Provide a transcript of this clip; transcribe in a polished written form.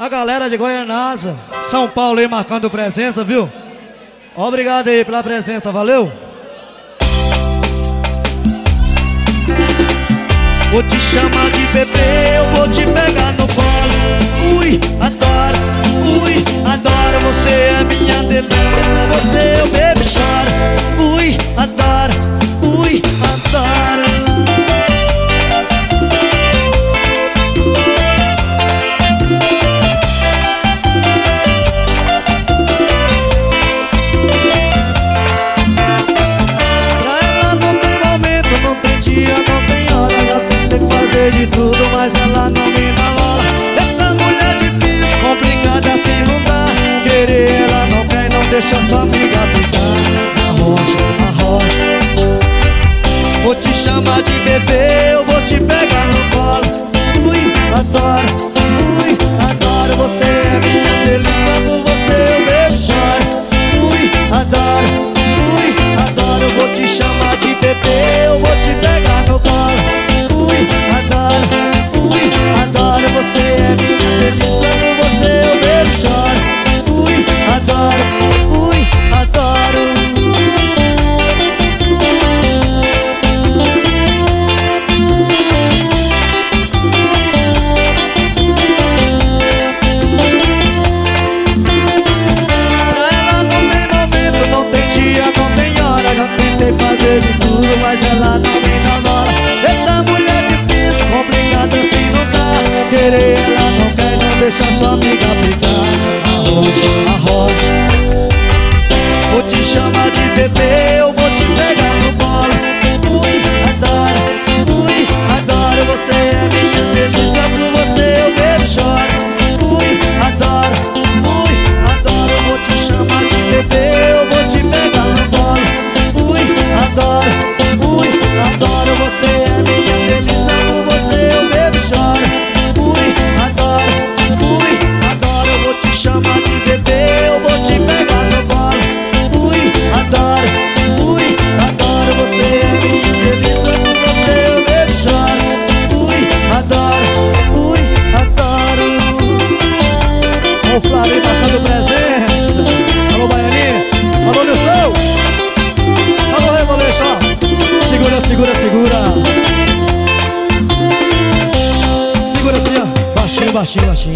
A galera de Goianásia, São Paulo aí marcando presença, viu? Obrigado aí pela presença, valeu? Vou te chamar de bebê, eu vou te pegar no colo. Ui, adoro, você é minha delícia. Com você eu bebo e choro. Ui, adoro, adoro. De tudo, mas ela não me namora. Essa mulher difícil, complicada assim não dá. Querer ela não quer, não deixa sua amiga ficar. Arrocha. Vou te chamar de bebê, eu vou te pegar no colo. Ui, adoro, você é minha delícia. Com você eu bebo e choro. Ui, adoro, vou te chamar de bebê, eu vou te pegar no colo. Adoro, você é minha delícia. Com você eu bebo e choro. Ui, adoro. Pra ela não tem momento, não tem dia, não tem hora. Já tentei fazer de tudo, mas ela não me namora. Essa mulher difícil, complicada assim não dá. Querer ela não quer, não deixa sua amiga ficar. Arrocha. Vou te chamar de bebê, eu vou te pegar no colo. Ui, adoro, você é minha delícia. Com você eu bebo e choro. Ui, adoro, vou te chamar de bebê, eu vou te pegar no colo. Ui, adoro, você é minha delícia. Com você eu bebo e choro. Ui, adoro, vou te chamar de bebê, eu vou te pegar no colo. Ui, adoro, você é minha delícia. Com você eu bebo e choro. Ui, adoro. Ó o Flávio marcando presença. Alô, Baianinha. Alô, Nilson. Alô, Revolução. Segura. Segura assim, ó. Baixinho.